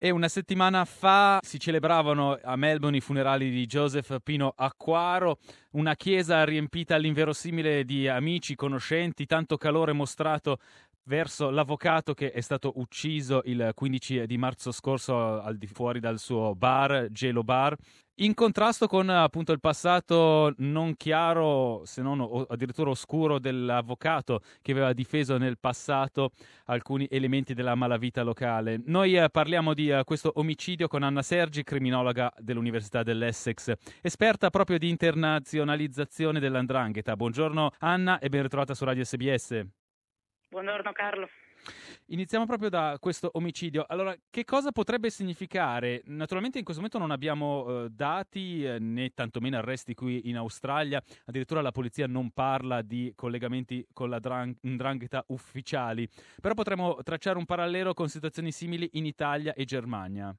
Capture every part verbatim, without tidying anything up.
E una settimana fa si celebravano a Melbourne i funerali di Joseph Pino Acquaro, una chiesa riempita all'inverosimile di amici, conoscenti, tanto calore mostrato verso l'avvocato che è stato ucciso il quindici di marzo scorso al di fuori dal suo bar, Gelo Bar, in contrasto con appunto il passato non chiaro, se non o, addirittura oscuro, dell'avvocato che aveva difeso nel passato alcuni elementi della malavita locale. Noi eh, parliamo di eh, questo omicidio con Anna Sergi, criminologa dell'Università dell'Essex, esperta proprio di internazionalizzazione dell'andrangheta. Buongiorno Anna e ben ritrovata su Radio S B S. Buongiorno Carlo. Iniziamo proprio da questo omicidio. Allora, che cosa potrebbe significare? Naturalmente in questo momento non abbiamo eh, dati eh, né tantomeno arresti qui in Australia, addirittura la polizia non parla di collegamenti con la drang- 'ndrangheta ufficiali, però potremmo tracciare un parallelo con situazioni simili in Italia e Germania.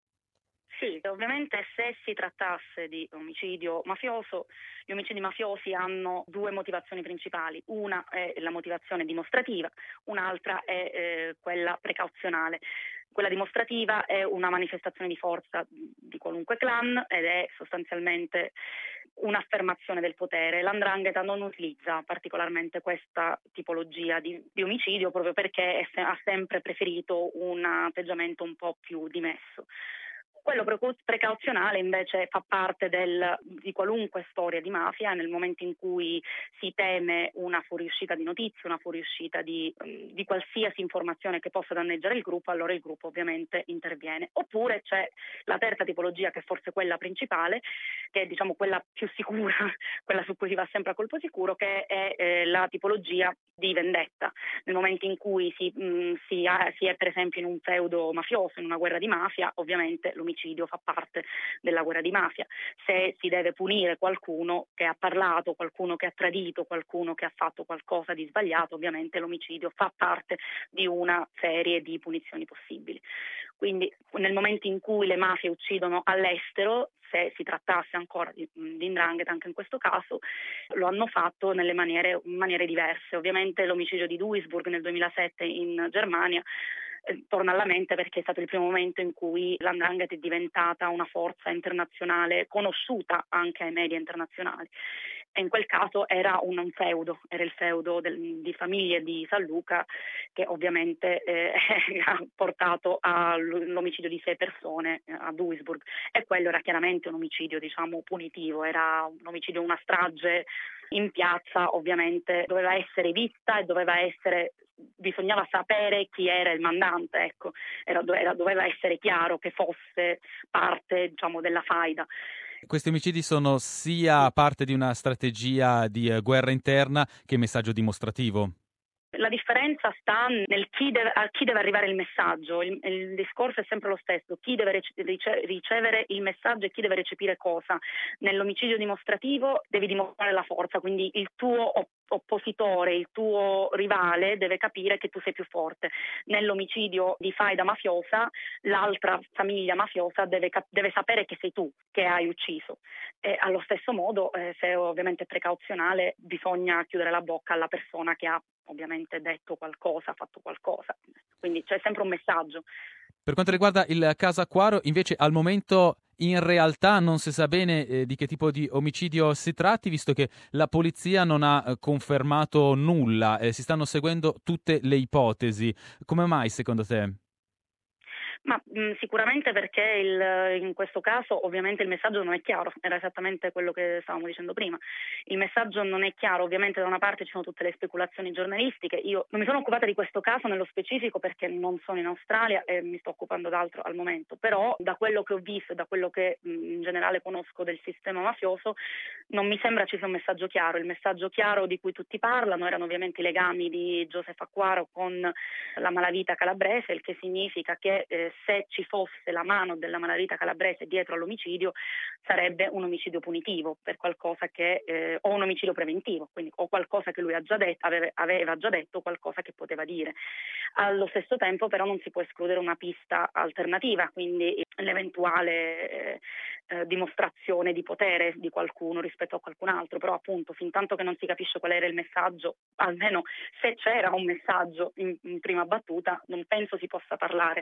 Sì, ovviamente se si trattasse di omicidio mafioso, gli omicidi mafiosi hanno due motivazioni principali. Una è la motivazione dimostrativa, un'altra è eh, quella precauzionale. Quella dimostrativa è una manifestazione di forza di qualunque clan ed è sostanzialmente un'affermazione del potere. L'Andrangheta non utilizza particolarmente questa tipologia di, di omicidio proprio perché è, ha sempre preferito un atteggiamento un po' più dimesso. Quello precauzionale invece fa parte del, di qualunque storia di mafia. Nel momento in cui si teme una fuoriuscita di notizie, una fuoriuscita di, di qualsiasi informazione che possa danneggiare il gruppo, allora il gruppo ovviamente interviene. Oppure c'è la terza tipologia, che è forse quella principale, che è diciamo quella più sicura, quella su cui si va sempre a colpo sicuro, che è eh, la tipologia di vendetta. Nel momento in cui si, mh, si, ha, si è per esempio in un feudo mafioso, in una guerra di mafia, ovviamente l'omicidio fa parte della guerra di mafia. Se si deve punire qualcuno che ha parlato, qualcuno che ha tradito, qualcuno che ha fatto qualcosa di sbagliato, ovviamente l'omicidio fa parte di una serie di punizioni possibili. Quindi nel momento in cui le mafie uccidono all'estero, se si trattasse ancora di, di 'ndrangheta anche in questo caso, lo hanno fatto nelle maniere, maniere diverse. Ovviamente l'omicidio di Duisburg nel duemilasette in Germania eh, torna alla mente perché è stato il primo momento in cui l'Andrangheta è diventata una forza internazionale conosciuta anche ai media internazionali. E in quel caso era un, un feudo, era il feudo del, di famiglie di San Luca che ovviamente eh, ha portato all'omicidio di sei persone a Duisburg, e quello era chiaramente un omicidio diciamo punitivo, era un omicidio, una strage in piazza, ovviamente doveva essere vista e doveva essere, bisognava sapere chi era il mandante, ecco, era, era, doveva essere chiaro che fosse parte diciamo della faida. Questi omicidi sono sia parte di una strategia di eh, guerra interna che messaggio dimostrativo. La differenza sta nel chi deve, a chi deve arrivare il messaggio. Il, il discorso è sempre lo stesso: chi deve rice- ricevere il messaggio e chi deve recepire cosa. Nell'omicidio dimostrativo devi dimostrare la forza, quindi il tuo oppositore, il tuo rivale deve capire che tu sei più forte. Nell'omicidio di faida mafiosa l'altra famiglia mafiosa deve, cap- deve sapere che sei tu che hai ucciso. E allo stesso modo, eh, se ovviamente è precauzionale, bisogna chiudere la bocca alla persona che ha ovviamente detto qualcosa, fatto qualcosa. Quindi c'è sempre un messaggio. Per quanto riguarda il caso Acquaro, invece al momento in realtà non si sa bene eh, di che tipo di omicidio si tratti, visto che la polizia non ha eh, confermato nulla, eh, si stanno seguendo tutte le ipotesi. Come mai secondo te? Ma mh, sicuramente perché il, in questo caso ovviamente il messaggio non è chiaro, era esattamente quello che stavamo dicendo prima. Il messaggio non è chiaro, ovviamente da una parte ci sono tutte le speculazioni giornalistiche. Io non mi sono occupata di questo caso nello specifico perché non sono in Australia e mi sto occupando d'altro al momento, però da quello che ho visto e da quello che mh, in generale conosco del sistema mafioso non mi sembra ci sia un messaggio chiaro. Il messaggio chiaro di cui tutti parlano erano ovviamente i legami di Joseph Acquaro con la malavita calabrese, il che significa che eh, se ci fosse la mano della malavita calabrese dietro all'omicidio sarebbe un omicidio punitivo per qualcosa che eh, o un omicidio preventivo, quindi o qualcosa che lui ha già detto, aveva, aveva già detto, qualcosa che poteva dire. Allo stesso tempo però non si può escludere una pista alternativa, quindi l'eventuale eh, eh, dimostrazione di potere di qualcuno rispetto a qualcun altro, però appunto fin tanto che non si capisce qual era il messaggio, almeno se c'era un messaggio in, in prima battuta, non penso si possa parlare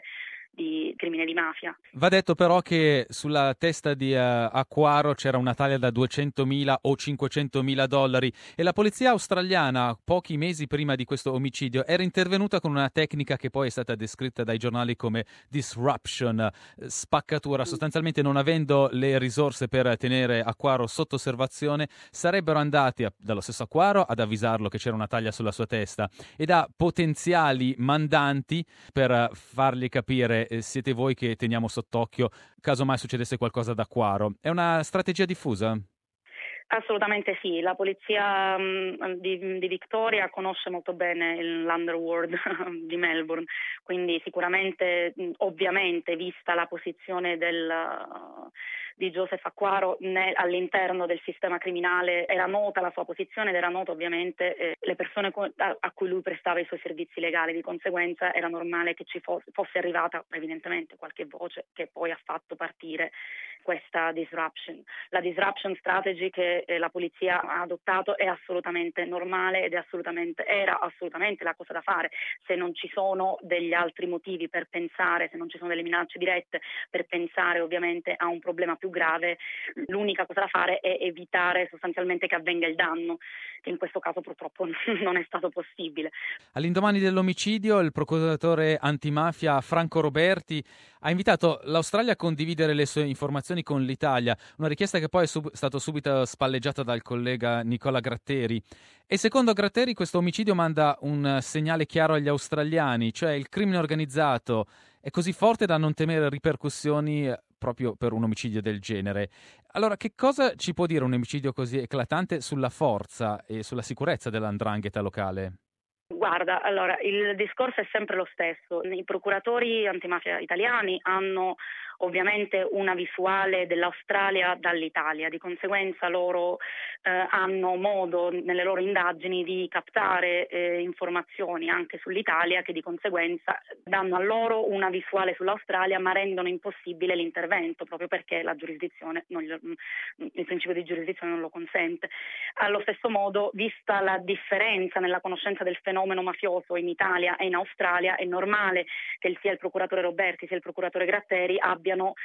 di crimine di mafia. Va detto però che sulla testa di uh, Acquaro c'era una taglia da duecentomila o cinquecentomila dollari e la polizia australiana, pochi mesi prima di questo omicidio, era intervenuta con una tecnica che poi è stata descritta dai giornali come disruption, spaccatura. Sostanzialmente, non avendo le risorse per tenere Acquaro sotto osservazione, sarebbero andati a, dallo stesso Acquaro ad avvisarlo che c'era una taglia sulla sua testa e da potenziali mandanti per fargli capire eh, siete voi che teniamo sott'occhio caso mai succedesse qualcosa ad Acquaro. È una strategia diffusa? Assolutamente sì, la polizia um, di, di Victoria conosce molto bene l'underworld di Melbourne, quindi sicuramente, ovviamente, vista la posizione del, uh, di Joseph Acquaro ne, all'interno del sistema criminale, era nota la sua posizione ed era nota ovviamente eh, le persone co- a, a cui lui prestava i suoi servizi legali, di conseguenza era normale che ci fosse, fosse arrivata evidentemente qualche voce che poi ha fatto partire questa disruption. La disruption strategy che eh, la polizia ha adottato è assolutamente normale ed è assolutamente, era assolutamente la cosa da fare. Se non ci sono degli altri motivi per pensare, se non ci sono delle minacce dirette per pensare ovviamente a un problema più grave, l'unica cosa da fare è evitare sostanzialmente che avvenga il danno, che in questo caso purtroppo non è stato possibile. All'indomani dell'omicidio, il procuratore antimafia Franco Roberti ha invitato l'Australia a condividere le sue informazioni con l'Italia, una richiesta che poi è sub- stata subito spalleggiata dal collega Nicola Gratteri. E secondo Gratteri questo omicidio manda un segnale chiaro agli australiani, cioè il crimine organizzato è così forte da non temere ripercussioni proprio per un omicidio del genere. Allora, che cosa ci può dire un omicidio così eclatante sulla forza e sulla sicurezza dell'andrangheta locale? Guarda, allora, il discorso è sempre lo stesso. I procuratori antimafia italiani hanno ovviamente una visuale dell'Australia dall'Italia, di conseguenza loro eh, hanno modo nelle loro indagini di captare eh, informazioni anche sull'Italia che di conseguenza danno a loro una visuale sull'Australia ma rendono impossibile l'intervento proprio perché la giurisdizione non gli, il principio di giurisdizione non lo consente. Allo stesso modo, vista la differenza nella conoscenza del fenomeno mafioso in Italia e in Australia, è normale che sia il procuratore Roberti sia il procuratore Gratteri abbiano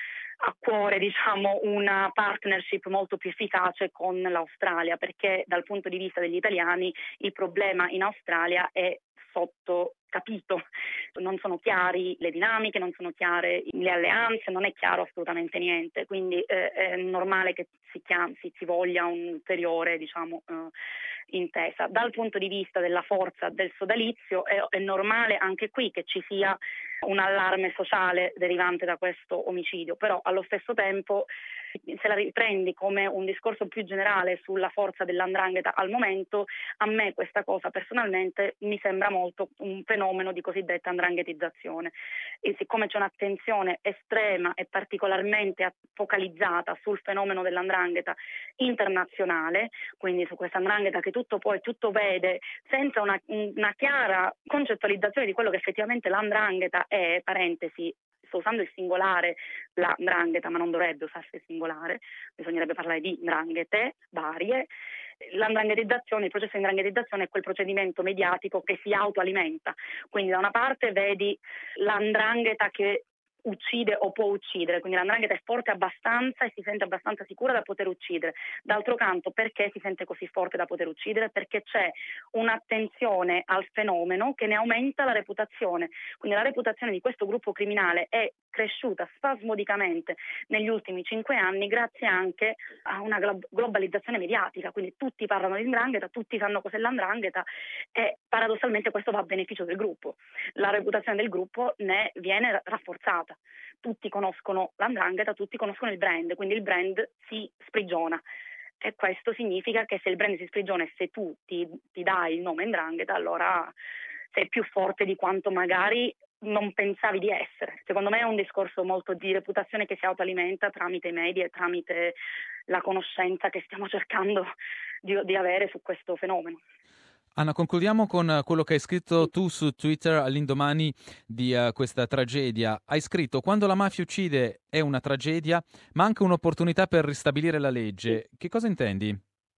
a cuore, diciamo, una partnership molto più efficace con l'Australia, perché dal punto di vista degli italiani il problema in Australia è sotto capito, non sono chiari le dinamiche, non sono chiare le alleanze, non è chiaro assolutamente niente, quindi eh, è normale che si, chiam- si, si voglia un'ulteriore, diciamo, eh, intesa. Dal punto di vista della forza del sodalizio è, è normale anche qui che ci sia un allarme sociale derivante da questo omicidio, però allo stesso tempo se la riprendi come un discorso più generale sulla forza dell'andrangheta al momento, a me questa cosa personalmente mi sembra molto un fenomeno di cosiddetta andranghetizzazione e siccome c'è un'attenzione estrema e particolarmente focalizzata sul fenomeno dell'andrangheta internazionale, quindi su questa andrangheta che tutto può e tutto vede senza una, una chiara concettualizzazione di quello che effettivamente l'andrangheta è, parentesi, sto usando il singolare la 'ndrangheta, ma non dovrebbe usarsi il singolare, bisognerebbe parlare di 'ndranghete varie. L'andranghetizzazione, il processo di andranghetizzazione è quel procedimento mediatico che si autoalimenta, quindi da una parte vedi l'andrangheta che uccide o può uccidere, quindi l'andrangheta è forte abbastanza e si sente abbastanza sicura da poter uccidere. D'altro canto, perché si sente così forte da poter uccidere? Perché c'è un'attenzione al fenomeno che ne aumenta la reputazione, quindi la reputazione di questo gruppo criminale è cresciuta spasmodicamente negli ultimi cinque anni grazie anche a una globalizzazione mediatica, quindi tutti parlano di 'ndrangheta, tutti sanno cos'è l'andrangheta e paradossalmente questo va a beneficio del gruppo. La reputazione del gruppo ne viene rafforzata. Tutti conoscono l'andrangheta, tutti conoscono il brand, quindi il brand si sprigiona e questo significa che se il brand si sprigiona e se tu ti, ti dai il nome 'ndrangheta, allora sei più forte di quanto magari non pensavi di essere. Secondo me è un discorso molto di reputazione che si autoalimenta tramite i media e tramite la conoscenza che stiamo cercando di, di avere su questo fenomeno. Anna, concludiamo con quello che hai scritto tu su Twitter all'indomani di uh, questa tragedia. Hai scritto: quando la mafia uccide è una tragedia, ma anche un'opportunità per ristabilire la legge. Che cosa intendi?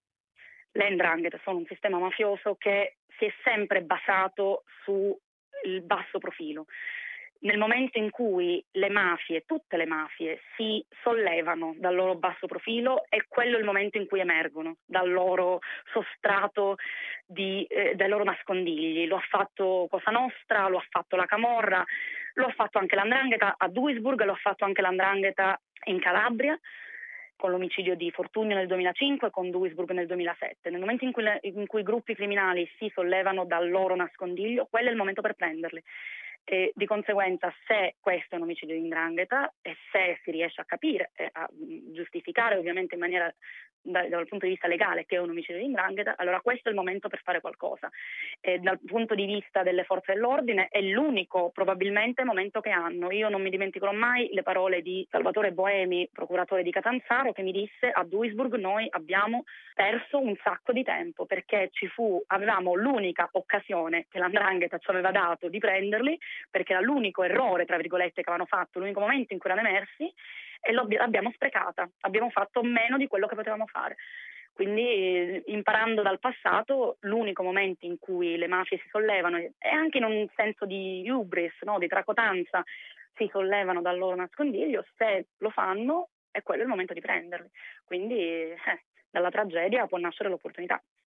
Le 'ndranghete sono un sistema mafioso che si è sempre basato sul basso profilo. Nel momento in cui le mafie, tutte le mafie, si sollevano dal loro basso profilo, è quello il momento in cui emergono dal loro sostrato, di, eh, dai loro nascondigli. Lo ha fatto Cosa Nostra, lo ha fatto la Camorra, lo ha fatto anche l'Andrangheta a Duisburg, lo ha fatto anche l'Andrangheta in Calabria, con l'omicidio di Fortunio nel duemilacinque e con Duisburg nel duemilasette. Nel momento in cui, le, in cui i gruppi criminali si sollevano dal loro nascondiglio, quello è il momento per prenderli. E di conseguenza, se questo è un omicidio di 'ndrangheta e se si riesce a capire e a giustificare ovviamente in maniera da, dal punto di vista legale che è un omicidio di 'ndrangheta, allora questo è il momento per fare qualcosa. E dal punto di vista delle forze dell'ordine è l'unico probabilmente momento che hanno. Io non mi dimenticherò mai le parole di Salvatore Boemi, procuratore di Catanzaro, che mi disse: a Duisburg noi abbiamo perso un sacco di tempo perché ci fu, avevamo l'unica occasione che l'Andrangheta ci aveva dato di prenderli, perché era l'unico errore, tra virgolette, che avevano fatto, l'unico momento in cui erano emersi, e l'abbiamo sprecata, abbiamo fatto meno di quello che potevamo fare. Quindi, imparando dal passato, l'unico momento in cui le mafie si sollevano, e anche in un senso di hubris, no, di tracotanza, si sollevano dal loro nascondiglio, se lo fanno, è quello il momento di prenderli. Quindi, eh, dalla tragedia può nascere l'opportunità.